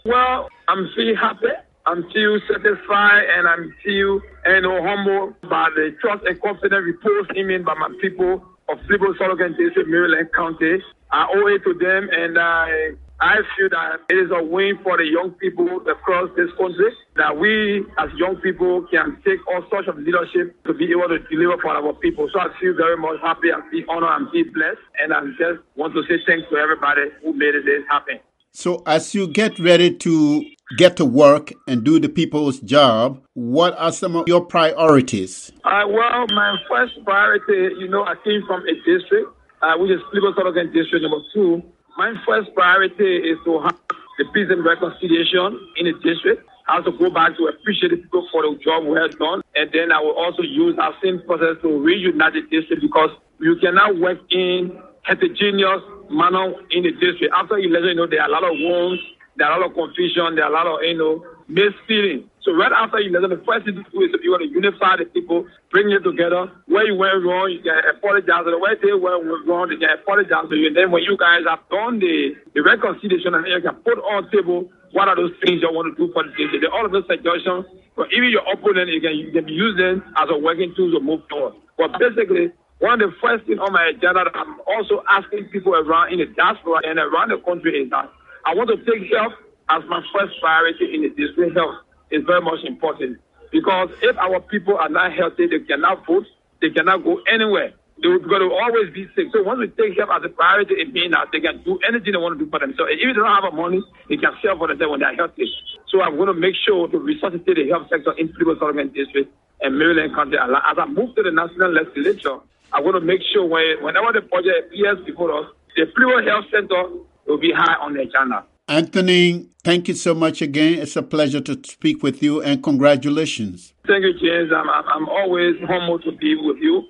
Well, I'm feeling happy. I'm still satisfied and I'm still humble by the trust and confidence reposed in me by my people of Fleetwood, Sullivan District, Maryland County. I owe it to them, and I feel that it is a win for the young people across this country, that we as young people can take all sorts of leadership to be able to deliver for our people. So I feel very much happy, I feel honored, and feel blessed, and I just want to say thanks to everybody who made this happen. So as you get ready to get to work and do the people's job, what are some of your priorities? Well, my first priority, I came from a district, which is Fleetwood, Sullivan District number 2. My first priority is to have the peace and reconciliation in the district. I also go back to appreciate the people for the job we have done. And then I will also use our same process to reunite the district, because you cannot work in heterogeneous manner in the district. After election, there are a lot of wounds, there are a lot of confusion, there are a lot of, misfeeling. So right after election, the first thing to do is to be able to unify the people, bring it together. Where you went wrong, you can apologize. And where they went wrong, they can apologize to you. And then when you guys have done the reconciliation, and you can put on the table what are those things you want to do for the district. All of those suggestions, but even your opponent, you can use them as a working tool to move forward. But basically, one of the first things on my agenda that I'm also asking people around in the diaspora and around the country is that I want to take health as my first priority in the district. Health is very much important, because if our people are not healthy, they cannot vote, they cannot go anywhere. They're going to always be sick. So once we take health as a priority, it means that they can do anything they want to do for themselves. And if they don't have money, they can sell for themselves when they're healthy. So I'm going to make sure to resuscitate the health sector in Fleetwood, Sullivan District and Maryland County. As I move to the national legislature, I'm going to make sure whenever the project appears before us, the Fleetwood Health Center will be high on the agenda. Anthony, thank you so much again. It's a pleasure to speak with you, and congratulations. Thank you, James. I'm always humbled to be with you.